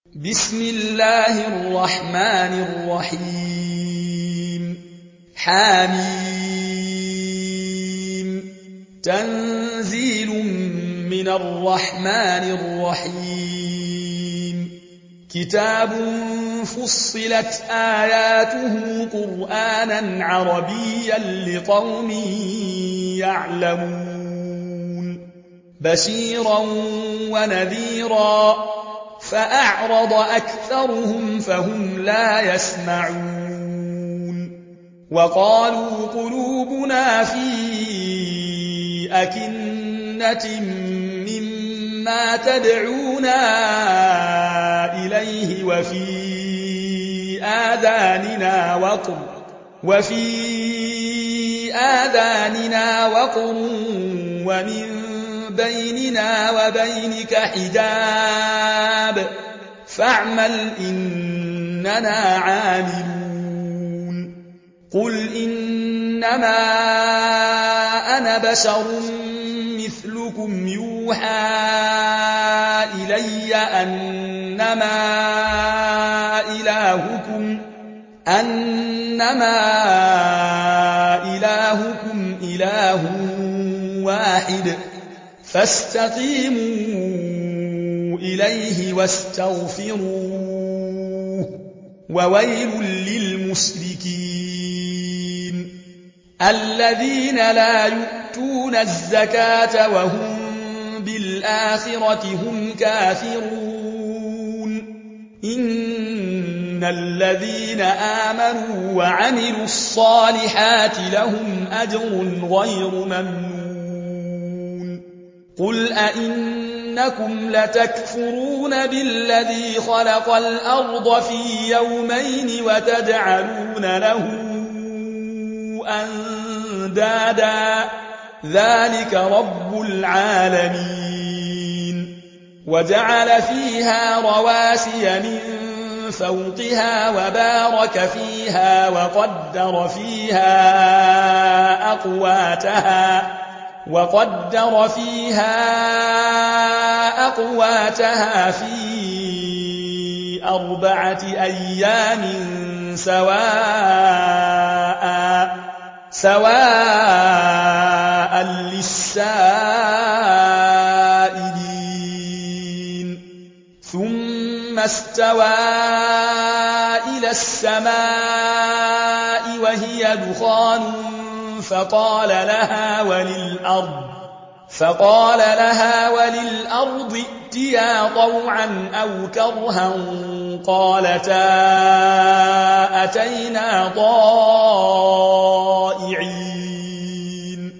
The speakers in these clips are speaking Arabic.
بسم الله الرحمن الرحيم حميم تنزيل من الرحمن الرحيم كتاب فصلت آياته قرآنا عربيا لقوم يعلمون بشيرا ونذيرا فأعرض أكثرهم فهم لا يسمعون وقالوا قلوبنا في أكنة مما تدعونا إليه وفي آذاننا وقر ومن بيننا وبينك حجاب فاعمل إننا عاملون قل إنما أنا بشر مثلكم يوحى إلي أنما إلهكم إله واحد فاستقيموا إليه واستغفروه وويل للمشركين الذين لا يؤتون الزكاة وهم بالآخرة هم كافرون إن الذين آمنوا وعملوا الصالحات لهم أجر غير ممنون قل أئنكم لتكفرون بالذي خلق الأرض في يومين وتجعلون له أندادا ذلك رب العالمين وجعل فيها رواسي من فوقها وبارك فيها وقدر فيها أقواتها في 4 أيام سواء للسائلين ثم استوى إلى السماء وهي دخان فقال لها وللأرض ائتيا طوعا أو كرها قالتا أتينا طائعين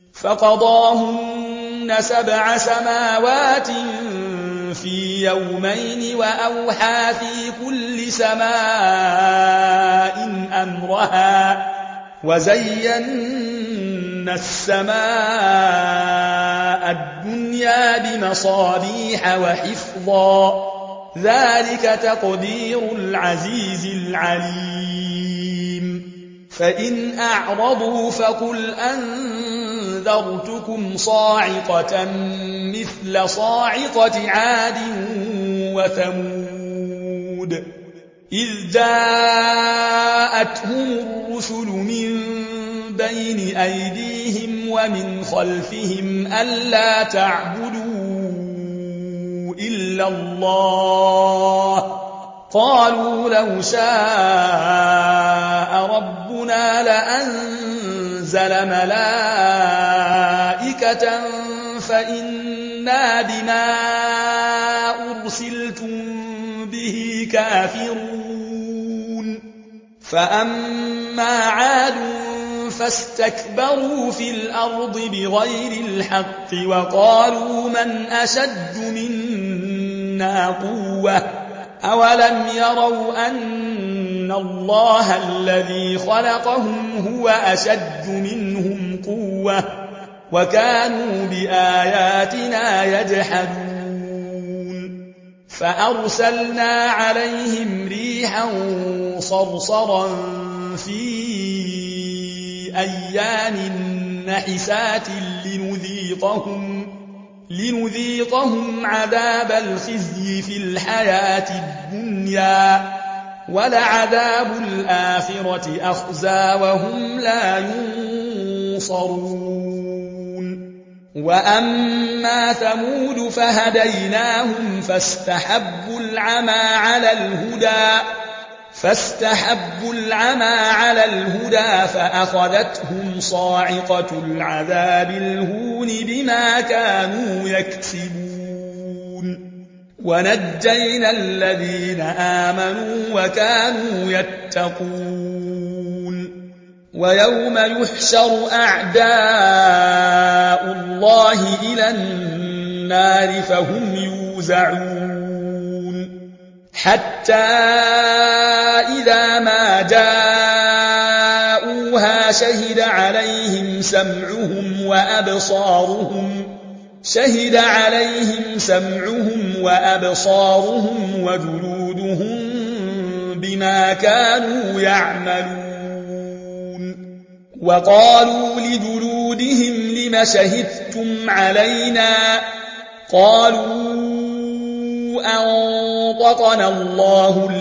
فقضاهن 7 سماوات في يومين وأوحى في كل سماء أمرها وزينا السماء الدنيا بمصابيح وحفظا ذلك تقدير العزيز العليم فإن أعرضوا فقل أنذرتكم صاعقة مثل صاعقة عاد وثمود إذ جاءتهم الرسل من بين أيديهم ومن خلفهم ألا تعبدوا إلا الله قالوا لو شاء ربنا لأنزل ملائكة فإنا بما أرسلتم به كافرون فأما عاد فاستكبروا في الأرض بغير الحق وقالوا من أشد منا قوة أولم يروا أن الله الذي خلقهم هو أشد منهم قوة وكانوا بآياتنا يجحدون فأرسلنا عليهم ريحا صرصرا في أيام نحسات لنذيقهم عذاب الخزي في الحياة الدنيا ولعذاب الآخرة أخزى وهم لا ينصرون وأما ثمود فهديناهم فاستحبوا العمى على الهدى فأخذتهم صاعقة العذاب الهون بما كانوا يكسبون ونجينا الذين آمنوا وكانوا يتقون ويوم يحشر أعداء الله إلى النار فهم يوزعون حتى إذا ما جاءوها شهد عليهم سمعهم وأبصارهم وجلودهم بما كانوا يعملون وقالوا لجلودهم لم شهدتم علينا قالوا أنطقنا الله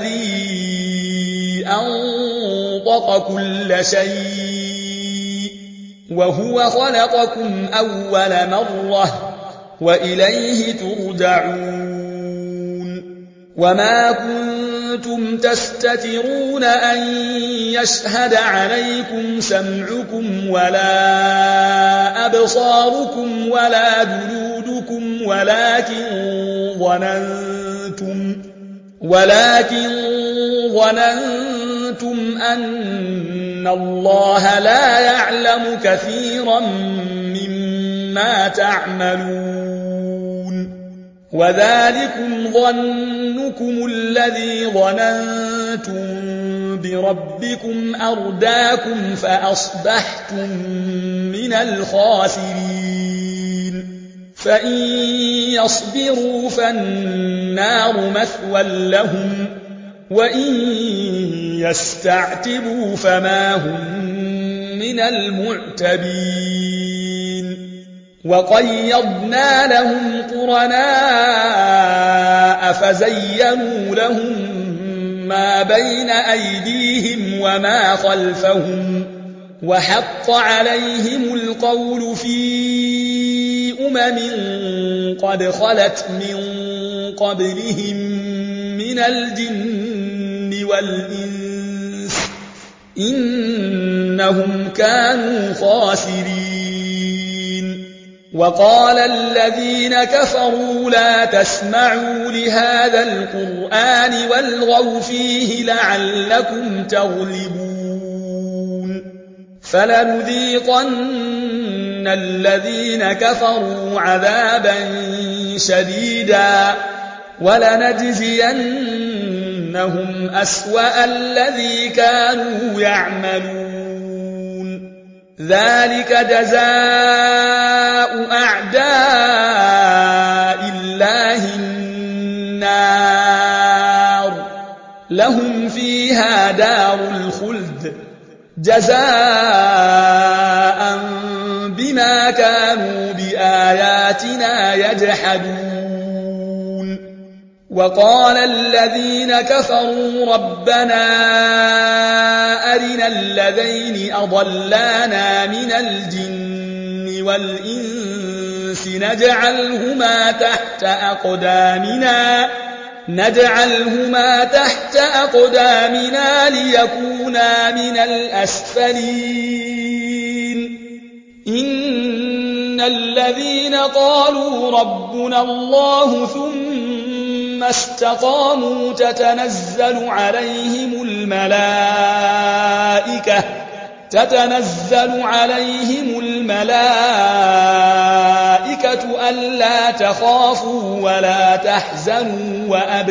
الذي أنطق كل شيء وهو خلقكم أول مرة وإليه ترجعون وما كنتم تستترون أن يشهد عليكم سمعكم ولا أبصاركم ولا جلودكم ولكن ظننتم أن الله لا يعلم كثيرا مما تعملون وذلكم ظنكم الذي ظننتم بربكم أرداكم فأصبحتم من الخاسرين فإن يصبروا فالنار مثوى لهم وإن يستعتبوا فما هم من المعتبين وقيضنا لهم قرناء فزينوا لهم ما بين أيديهم وما خلفهم وحق عليهم القول في قد خلت من قبلهم من الجن والإنس إنهم كانوا خاسرين وقال الذين كفروا لا تسمعوا لهذا القرآن والغوا فيه لعلكم تغلبون فلنذيقن الذين كفروا عذابا شديدا ولنجزينهم أسوأ الذي كانوا يعملون ذلك جزاء أعداء الله النار لهم فيها دار الخلد جزاء بما كانوا بآياتنا يجحدون وقال الذين كفروا ربنا أرنا الذين أضلانا من الجن والإنس نجعلهما تحت أقدامنا ليكونا من الأسفلين إن الذين قالوا ربنا الله ثم استقاموا تتنزل عليهم الملائكة ألا تخافوا ولا تحزنوا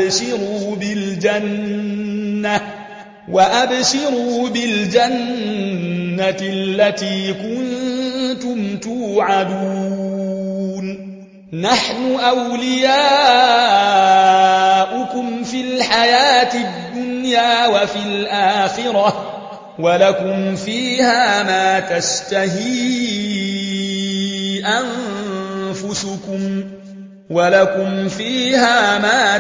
وأبشروا بالجنة التي كنتم توعدون نحن أولياؤكم في الحياة الدنيا وفي الآخرة ولكم فيها ما تشتهي أنفسكم ولكم فيها ما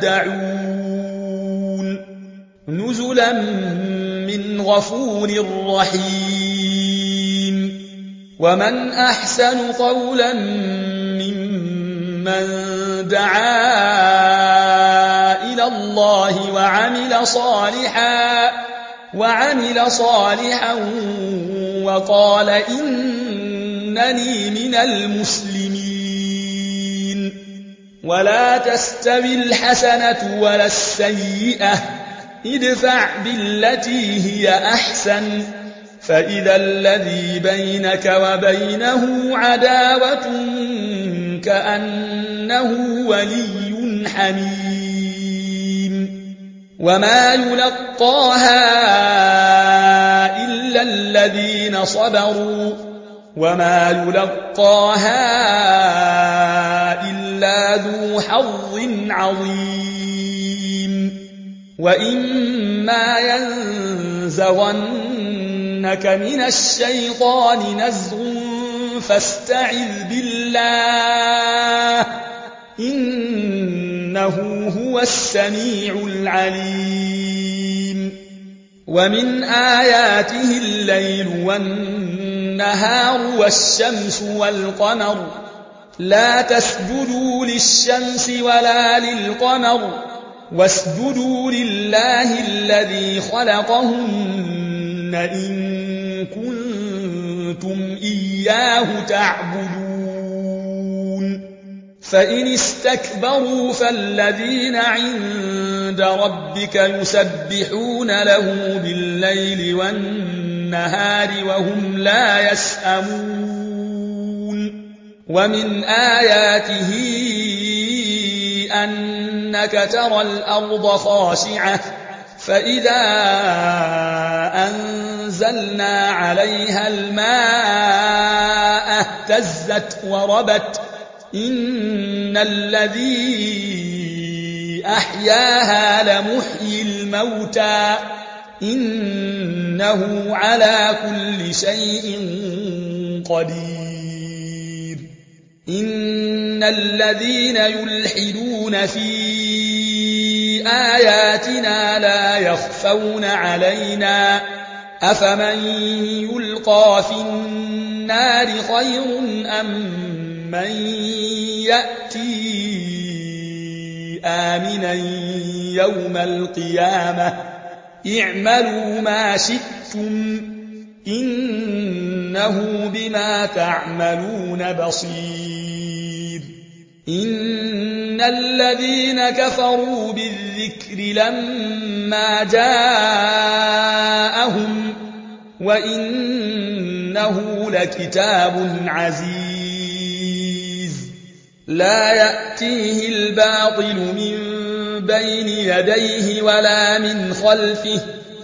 تدعون نزلا من غفور رحيم ومن أحسن قولا ممن دعا إلى الله وعمل صالحا وقال إنني من المسلمين ولا تستوي الحسنة ولا السيئة ادفع بالتي هي أحسن فإذا الذي بينك وبينه عداوة كأنه ولي حميم وما يلقاها إلا الذين صبروا وما يلقاها إلا ذو حظ عظيم وإما ينزغنك من الشيطان نزغ فاستعذ بالله إنه هو السميع العليم ومن آياته الليل والنهار والشمس والقمر لا تسجدوا للشمس ولا للقمر واسجدوا لله الذي خلقهن إن كنتم إياه تعبدون فإن استكبروا فالذين عند ربك يسبحون له بالليل والنهار وهم لا يسأمون ومن آياته أنك ترى الأرض خاشعة فإذا أنزلنا عليها الماء اهتزت وربت إن الذي أحياها لمحيي الموتى إنه على كل شيء قدير إن الذين يلحدون في آياتنا لا يخفون علينا أفمن يلقى في النار خير أم من يأتي آمنا يوم القيامة اعملوا ما شئتم إنه بما تعملون بصير إن الذين كفروا بالذكر لما جاءهم وإنه لكتاب عزيز لا يأتيه الباطل من بين يديه ولا من خلفه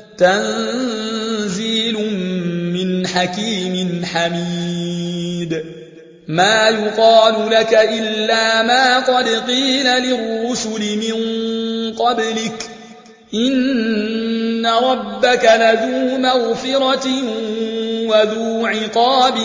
تنزيل من حكيم حميد ما يقال لك إلا ما قد قيل للرسل من قبلك إن ربك لذو مغفرة وذو عقاب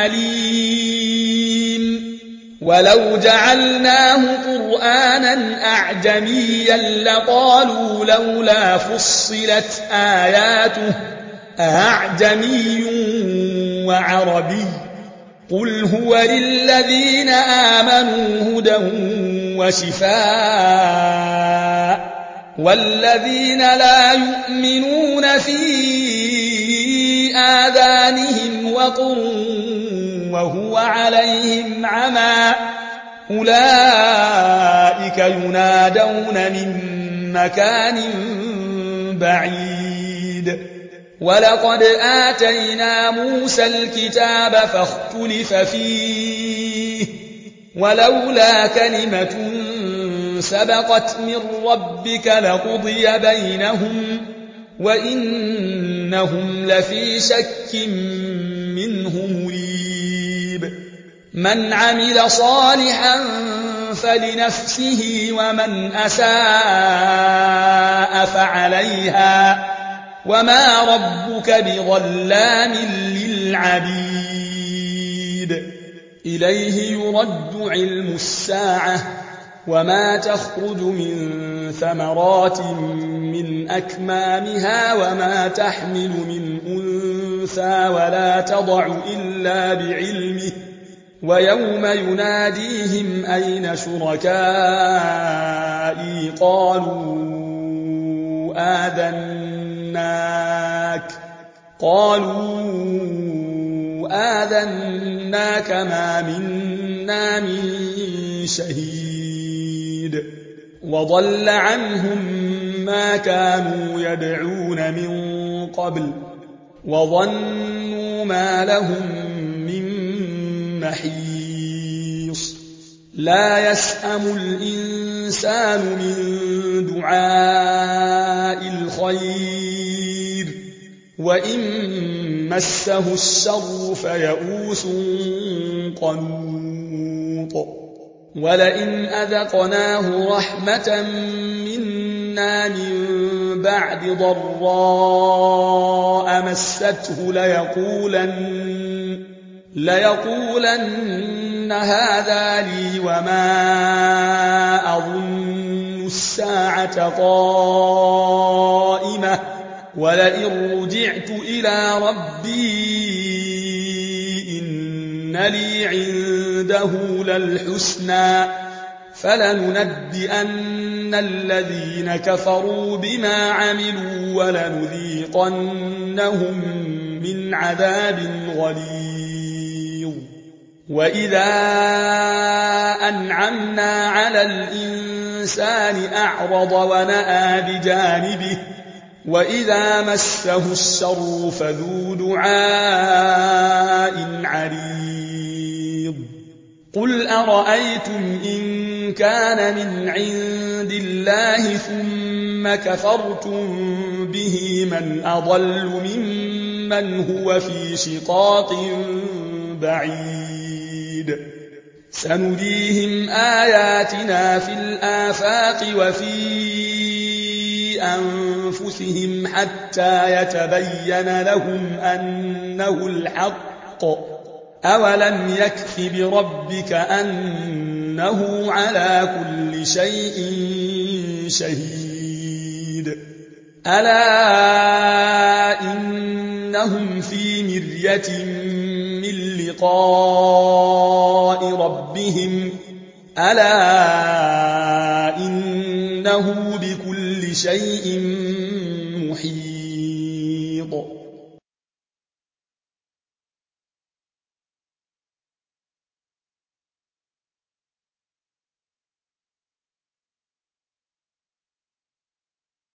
أليم ولو جعلناه قرآنا أعجميا لقالوا لولا فصلت آياته أعجمي وعربي قل هو للذين آمنوا هدى وشفاء والذين لا يؤمنون في آذانهم وقر وهو عليهم عمى أولئك ينادون من مكان بعيد ولقد آتينا موسى الكتاب فاختلف فيه ولولا كلمة سبقت من ربك لقضي بينهم وإنهم لفي شك منه مريب من عمل صالحا فلنفسه ومن أساء فعليها وما ربك بظلام للعبيد إليه يرد علم الساعة وما تخرج من ثمرات من أكمامها وما تحمل من أنثى ولا تضع إلا بعلمه ويوم يناديهم أين شركائي قالوا آذناك ما منا من شهيد وضل عنهم ما كانوا يدعون من قبل وظنوا ما لهم من محيص لا يسأم الإنسان من دعاء الخير وإن مسه الشر فيئوس قنوط ولئن أذقناه رحمة منا من بعد ضراء مسته ليقولن هذا لي وما أظن الساعة قائمة ولئن رجعت إلى ربي إن لي عنده للحسنى فلننبئن الذين كفروا بما عملوا ولنذيقنهم من عذاب غليظ وإذا أنعمنا على الإنسان أعرض ونأى بجانبه وإذا مسه الشر فذو دعاء عريض قل أرأيتم إن كان من عند الله ثم كفرتم به من أضل ممن هو في شقاق بعيد سنريهم آياتنا في الآفاق وفي أنفسهم حتى يتبين لهم أنه الحق أولم يكف بربك أنه على كل شيء شهيد ألا إنهم في مرية من لقاء ربهم ألا إنه بكل شيء